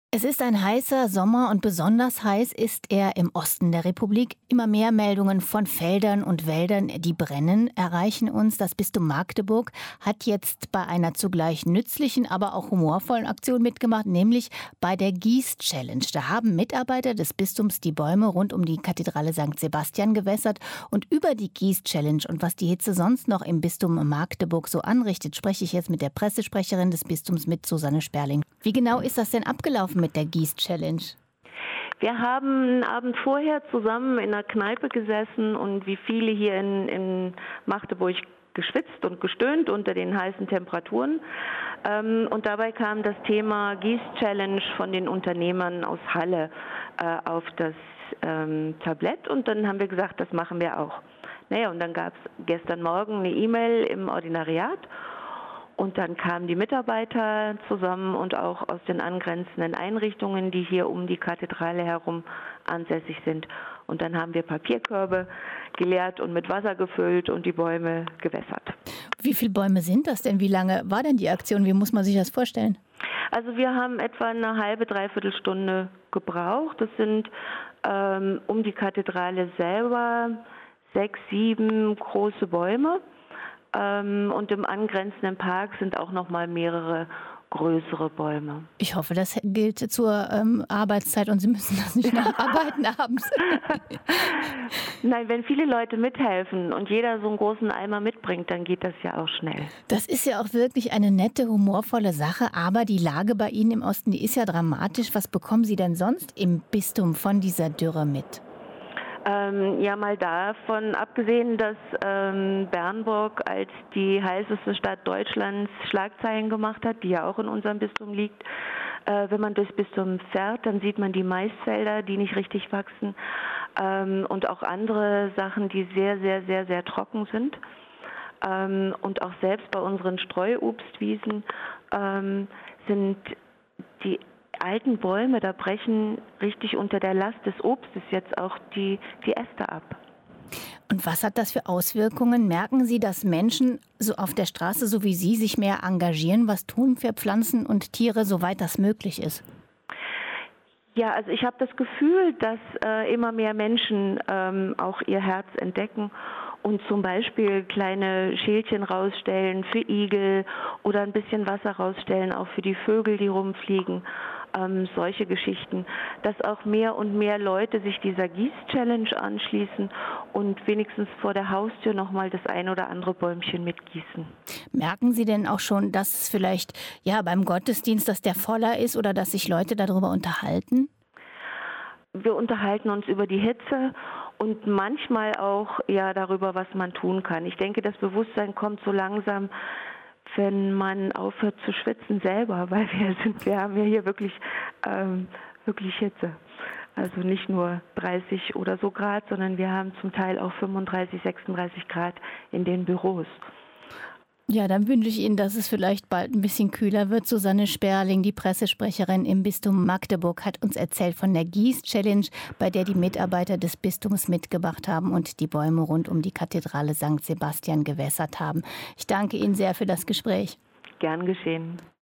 Es ist ein heißer Sommer und besonders heiß ist er im Osten der Republik. Immer mehr Meldungen von Feldern und Wäldern, die brennen, erreichen uns. Das Bistum Magdeburg hat jetzt bei einer zugleich nützlichen, aber auch humorvollen Aktion mitgemacht, nämlich bei der Gieß-Challenge. Da haben Mitarbeiter des Bistums die Bäume rund um die Kathedrale St. Sebastian gewässert. Und über die Gieß-Challenge und was die Hitze sonst noch im Bistum Magdeburg so anrichtet, spreche ich jetzt mit der Pressesprecherin des Bistums, mit Susanne Sperling. Wie genau ist das denn abgelaufen mit der Gieß-Challenge? Wir haben einen Abend vorher zusammen in einer Kneipe gesessen und wie viele hier in Magdeburg geschwitzt und gestöhnt unter den heißen Temperaturen. Und dabei kam das Thema Gieß-Challenge von den Unternehmern aus Halle auf das Tablett und dann haben wir gesagt, das machen wir auch. Naja, und dann gab es gestern Morgen eine E-Mail im Ordinariat. Und dann kamen die Mitarbeiter zusammen und auch aus den angrenzenden Einrichtungen, die hier um die Kathedrale herum ansässig sind. Und dann haben wir Papierkörbe geleert und mit Wasser gefüllt und die Bäume gewässert. Wie viele Bäume sind das denn? Wie lange war denn die Aktion? Wie muss man sich das vorstellen? Also wir haben etwa eine halbe, dreiviertel Stunde gebraucht. Das sind um die Kathedrale selber 6, 7 große Bäume. Und im angrenzenden Park sind auch noch mal mehrere größere Bäume. Ich hoffe, das gilt zur Arbeitszeit und Sie müssen das nicht nacharbeiten abends. Nein, wenn viele Leute mithelfen und jeder so einen großen Eimer mitbringt, dann geht das ja auch schnell. Das ist ja auch wirklich eine nette, humorvolle Sache, aber die Lage bei Ihnen im Osten, die ist ja dramatisch. Was bekommen Sie denn sonst im Bistum von dieser Dürre mit? Ja, mal davon abgesehen, dass Bernburg als die heißeste Stadt Deutschlands Schlagzeilen gemacht hat, die ja auch in unserem Bistum liegt. Wenn man durchs Bistum fährt, dann sieht man die Maisfelder, die nicht richtig wachsen und auch andere Sachen, die sehr, sehr, sehr, sehr trocken sind. Und auch selbst bei unseren Streuobstwiesen sind die alten Bäume, da brechen richtig unter der Last des Obstes jetzt auch die Äste ab. Und was hat das für Auswirkungen? Merken Sie, dass Menschen so auf der Straße, so wie Sie, sich mehr engagieren, was tun für Pflanzen und Tiere, soweit das möglich ist? Ja, also ich habe das Gefühl, dass immer mehr Menschen auch ihr Herz entdecken und zum Beispiel kleine Schälchen rausstellen für Igel oder ein bisschen Wasser rausstellen, auch für die Vögel, die rumfliegen. Solche Geschichten, dass auch mehr und mehr Leute sich dieser Gieß-Challenge anschließen und wenigstens vor der Haustür nochmal das ein oder andere Bäumchen mitgießen. Merken Sie denn auch schon, dass es vielleicht beim Gottesdienst, dass der voller ist oder dass sich Leute darüber unterhalten? Wir unterhalten uns über die Hitze und manchmal auch darüber, was man tun kann. Ich denke, das Bewusstsein kommt so langsam, wenn man aufhört zu schwitzen selber, weil wir haben ja hier wirklich Hitze. Also nicht nur 30 oder so Grad, sondern wir haben zum Teil auch 35, 36 Grad in den Büros. Ja, dann wünsche ich Ihnen, dass es vielleicht bald ein bisschen kühler wird. Susanne Sperling, die Pressesprecherin im Bistum Magdeburg, hat uns erzählt von der Gieß-Challenge, bei der die Mitarbeiter des Bistums mitgemacht haben und die Bäume rund um die Kathedrale St. Sebastian gewässert haben. Ich danke Ihnen sehr für das Gespräch. Gern geschehen.